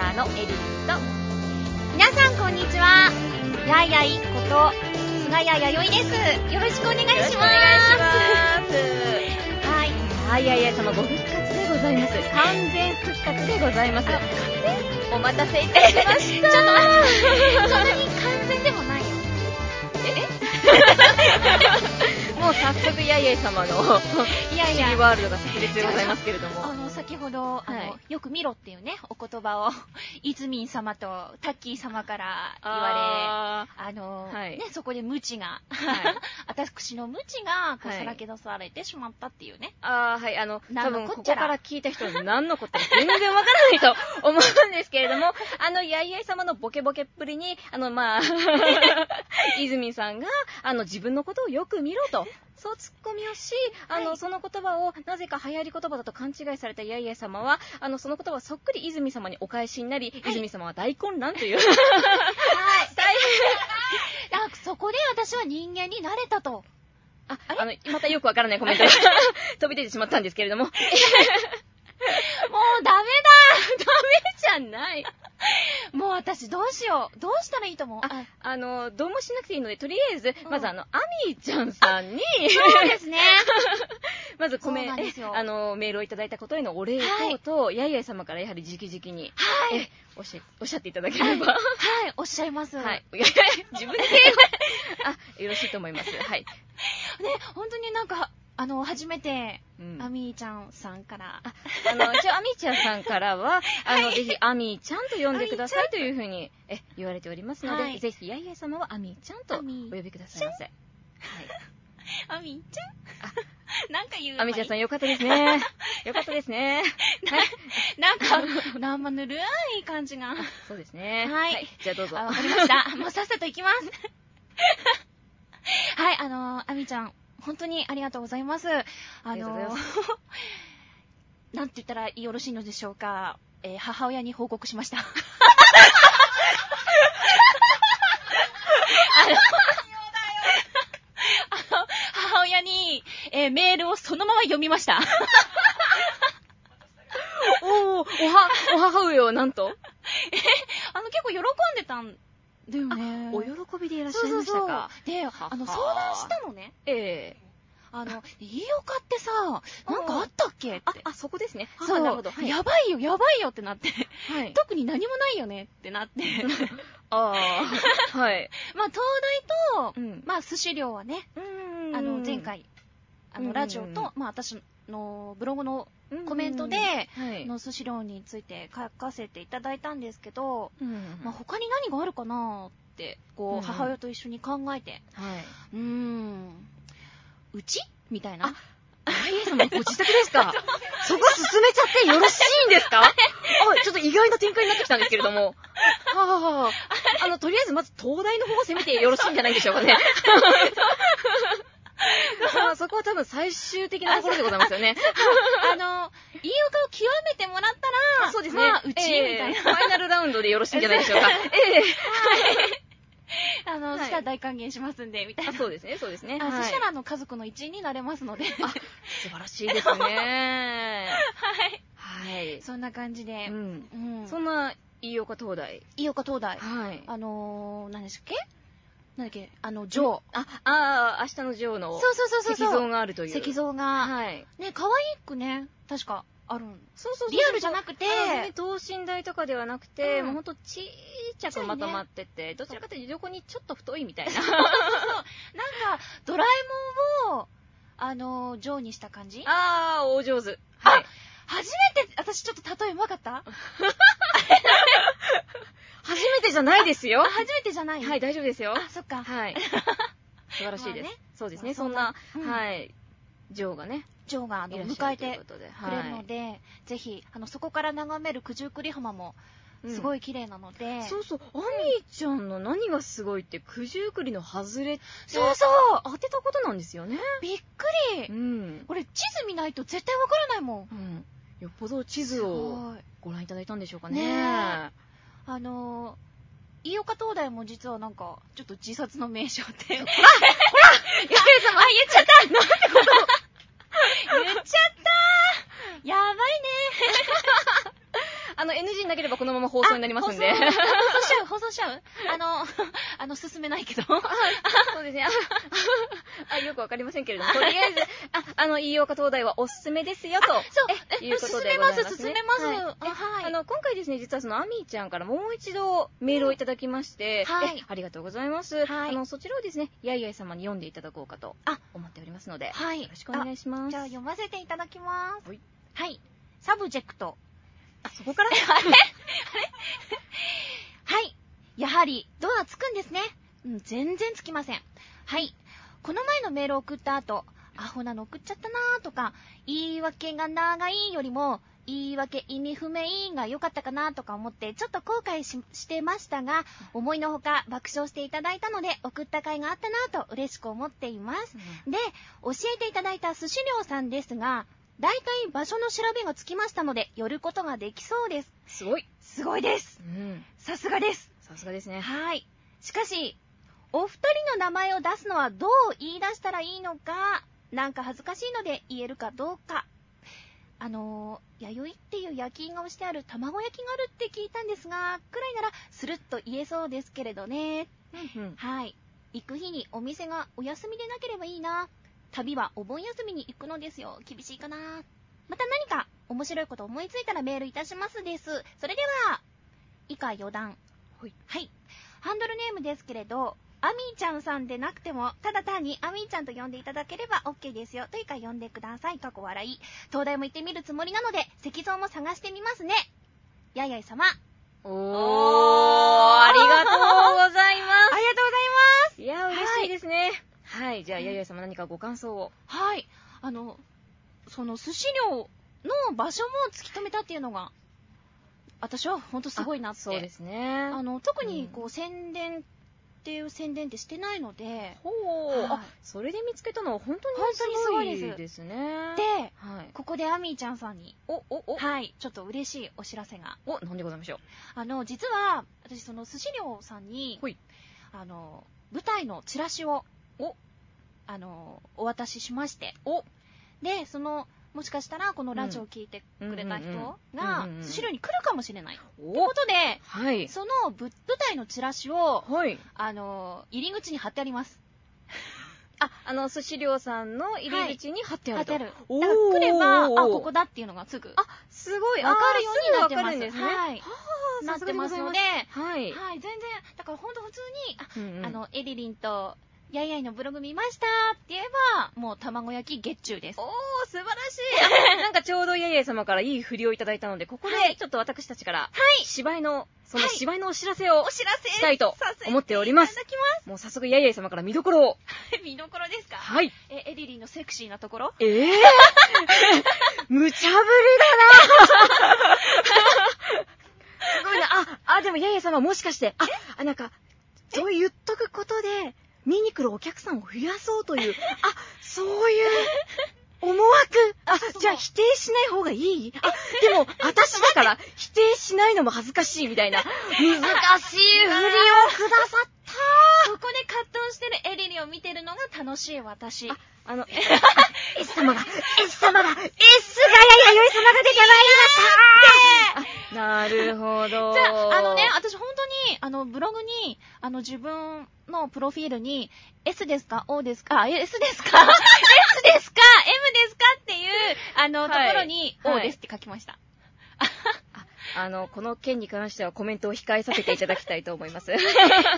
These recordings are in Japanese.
ーのエリンと、 皆さんこんにちは。やいやいこと菅谷弥生です。よろしくお願いします。 はい、やいやい様ご復活でございます。完全復活でございます。お待たせいたしました。 ちょっと待って、そんなに完全でもないよ。 もう早速やいやい様の不思議ワールドが炸裂でございますけれども、 先ほどよく見ろっていうねお言葉をイズミン様とタッキー様から言われ、ね、そこで無知が、私の無知がこうさらけ出されてしまったっていうね。 はい、多分ここから聞いた人は何のことか全然わからないと思うんですけれども、やいやい様のボケボケっぷりにイズミンさんが自分のことをよく見ろとそうツッコミをし、その言葉をなぜか流行り言葉だと勘違いされたやいやい様はその言葉をそっくり泉様にお返しになり、泉様は大混乱という、大変そこで私は人間になれたと。 またよくわからないコメントが飛び出てしまったんですけれどももうダメじゃないもう私どうしよう。どうしたらいいと思う？ どうもしなくていいので、とりあえず、まずアミーちゃんさんにそうですねまずメールをいただいたことへのお礼と、やいやい様からやはり直々に、おっしゃっていただければ。 はい、おっしゃいます。はい。 自分でよろしいと思います。はい。 ね、本当に初めて、アミーちゃんさんから。 アミーちゃんさんからは、ぜひ、アミーちゃんと呼んでくださいというふうに言われておりますので、ぜひ、やいやい様はアミーちゃんとお呼びくださいませ。はい。 アミーちゃんなんか言う。 アミーちゃんさんよかったですね。よかったですね。 はい。生ぬるい感じが。 そうですね。 はい。 じゃあどうぞ。 わかりました。もうさっさと行きます。はい、アミーちゃん。本当にありがとうございます。なんて言ったらよろしいのでしょうか。母親に報告しました。母親に、メールをそのまま読みました。 お母上はなんと結構喜んでたんだよね。 お喜びでいらっしゃいましたか。 で、相談したのね。飯岡ってさ、なんかあったっけって。 そこですね。 そう、なるほど。やばいよってなって。特に何もないよねってなって。 はい。 東大と、寿司寮はね、前回、ラジオと、私のブログのコメントで、寿司寮について書かせていただいたんですけど、他に何があるかなって、母親と一緒に考えて、うちみたいな。 やいやい様ご自宅ですか？そこ進めちゃってよろしいんですか？ちょっと意外な展開になってきたんですけれども。とりあえずまず東大の方を攻めてよろしいんじゃないでしょうかね。そこは多分最終的なところでございますよね。 飯岡を極めてもらったら、 そうですね。 うちみたいな。 ファイナルラウンドでよろしいんじゃないでしょうか。 そしたら大歓迎しますんで、みたいな。 そうですね。そしたら家族の一員になれますので。 素晴らしいですね。 はい。そんな感じで。 そんな飯岡東大。 はい。何でしたっけ？なんだっけ、ジョー。 明日のジョーの石像があるという。 石像が。ね、可愛くね、確かあるん。リアルじゃなくて、 等身大とかではなくて、もうほんとちっちゃくまとまってて、どちらかというと横にちょっと太いみたいな。なんか、 ドラえもんを、ジョーにした感じ？ お上手。 はい。初めて、私ちょっと例えうまかった？ 初めてじゃないですよ。 初めてじゃない？ はい、大丈夫ですよ。 そっか。 はい。素晴らしいです。そうですね。そんな、ジョーがね。 ジョーが迎えてくれるので、ぜひ、そこから眺める九十九里浜も、すごい綺麗なので。 そうそう、アミーちゃんの何がすごいって、九十九里の外れって、当てたことなんですよね。 びっくり。これ、地図見ないと絶対わからないもん。 よっぽど地図をご覧いただいたんでしょうかね。 飯岡東大も実はなんか、ちょっと自殺の名称って。ほらやけい様、言っちゃったなんてこと言っちゃったやばいね NG なければこのまま放送になりますんで。 放送しちゃう進めないけど。 そうですね。よくわかりませんけれども、とりあえず、飯岡東大はおすすめですよ、と。そう。いうことでございますね。 進めます。 はい。今回ですね、実はアミーちゃんからもう一度メールをいただきまして、 はい。 ありがとうございます。 はい。 そちらをですね、やいやい様に読んでいただこうかと思っておりますので、 はい。 よろしくお願いします。 じゃあ読ませていただきます。 はい。 はい。サブジェクト。 そこからあれはい。やはり、ドアつくんですね。全然つきません。はい。この前のメールを送った後、アホなの送っちゃったなーとか、言い訳が長いよりも、言い訳意味不明が良かったかなとか思って、ちょっと後悔してましたが、思いのほか爆笑していただいたので、送った甲斐があったなと嬉しく思っています。で、教えていただいた寿司寮さんですが、だいたい場所の調べがつきましたので、寄ることができそうです。 すごい。 すごいです。さすがです。 さすがですね。 はい。しかし、お二人の名前を出すのはどう言い出したらいいのか、なんか恥ずかしいので言えるかどうか。弥生っていう焼き印が押してある卵焼きがあるって聞いたんですが、くらいならスルッと言えそうですけれどね。はい。行く日にお店がお休みでなければいいな。旅はお盆休みに行くのですよ。厳しいかな。また何か面白いこと思いついたらメールいたしますです。それでは、以下余談。はい。ハンドルネームですけれど、アミーちゃんさんでなくても、ただ単にアミーちゃんと呼んでいただければ OK ですよ。というか呼んでください。過去笑い。東大も行ってみるつもりなので、石像も探してみますね。やいやい様。 ありがとうございます。 ありがとうございます。 いや、嬉しいですね。はい。じゃあ、やいやい様何かご感想を。 はい。その寿司寮の場所も突き止めたっていうのが、私は本当すごいなって。 そうですね。 特に宣伝ってしてないので。 それで見つけたのは本当にすごいですね。 で、ここでアミーちゃんさんに、はい、ちょっと嬉しいお知らせが。 なんでございましょう。実は、私その寿司寮さんに、舞台のチラシを、お渡ししまして。で、もしかしたらこのラジオを聞いてくれた人が寿司寮に来るかもしれないってことで、その舞台のチラシを入り口に貼ってあります。 寿司寮さんの入り口に貼ってあると。 だから来れば、ここだっていうのがすぐすごいわかるようになってます。 んですね。 なってますので、全然だから本当普通にエリリンとやいやいのブログ見ましたって言えば、もう卵焼き月中です。 素晴らしい。なんかちょうどやいやい様からいい振りをいただいたので、ここでちょっと私たちから、芝居のお知らせをしたいと思っております。もう早速やいやい様から見どころを。 見どころですか？ はい。 エリリンのセクシーなところ？ 無茶ぶりだなすごいな。でもやいやい様もしかして、なんか、そう言っとくことで、見に来るお客さんを増やそうという、そういう思惑。じゃあ否定しない方がいい？でも、私だから否定しないのも恥ずかしいみたいな、難しい振りをくださった。 ここで葛藤してるエリリンを見てるのが楽しい私。 S 様が、S がやい様が出てまいりました。なるほど。 じゃあ、私本当に、ブログに、自分のプロフィールに、S ですか ?O ですかS ですか ?S ですか ?M ですかっていう、ところに、O ですって書きました。 この件に関してはコメントを控えさせていただきたいと思います。なんで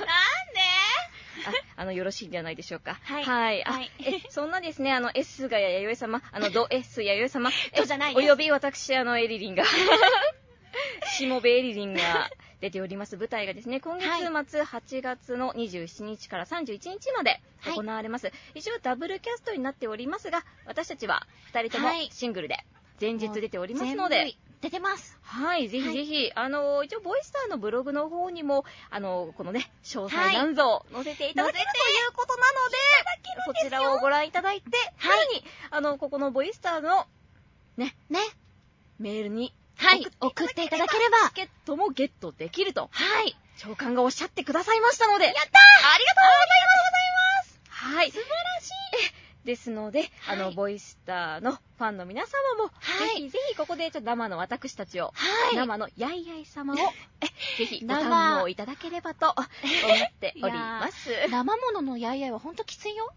よろしいんじゃないでしょうか。はい。そんなですね、S がやよい様、ド S やよい様、および私、エリリンが、しもべエリリンが出ております舞台がですね、今月末8月の27日から31日まで行われます。一応ダブルキャストになっておりますが、私たちは2人ともシングルで前日出ておりますので、 出てます。 はい、ぜひぜひ、一応、ボイスターのブログの方にも、このね、詳細なんぞ載せていただけるということなので、そちらをご覧いただいて、さらに、ここのボイスターの、ね、メールに、 送っていただければ、 チケットもゲットできると、長官がおっしゃってくださいましたので、 やったー！ ありがとうございます。はい。 素晴らしい。 ですので、ボイスターのファンの皆様も、ぜひぜひここでちょっと生の私たちを、生のやいやい様を、ぜひご堪能いただければと思っております。 生もののやいやいはほんときついよ。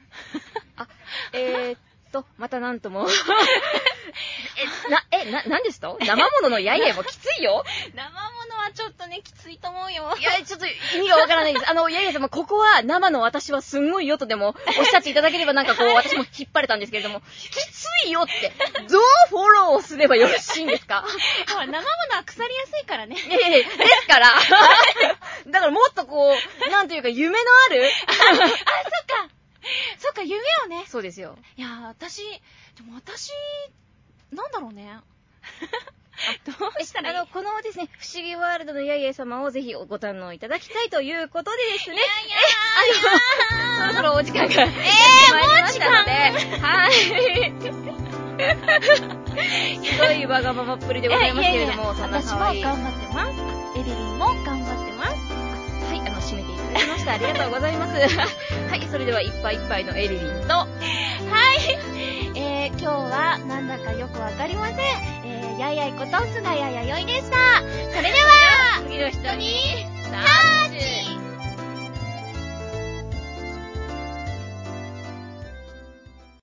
またなんとも。なんですと？生もののやいやいもきついよ。 生ものはちょっとね、きついと思うよ。 いや、ちょっと意味がわからないです。やいやい様、ここは生の私はすんごいよとでもおっしゃっていただければなんかこう、私も引っ張れたんですけれども、きついよって、どうフォローすればよろしいんですか？ 生ものは腐りやすいからね。 ですから、だからもっとこう、なんというか夢のある。 そっか、夢をね。 そうですよ。 いや、私、なんだろうね。どうしたらいい？ このですね、不思議ワールドのやいやい様をぜひご堪能いただきたいということでですね。そろそろお時間が。 もう時間はい。ひどいわがままっぷりでございますけれども、そんな私も頑張ってます。エリリンも頑張ってます。 はい、締めていただきました。ありがとうございます。はい、それではいっぱいいっぱいのエリリンと、 はい、今日はなんだかよくわかりません。やいやいこと菅谷やよいでした。それでは、 次の人に、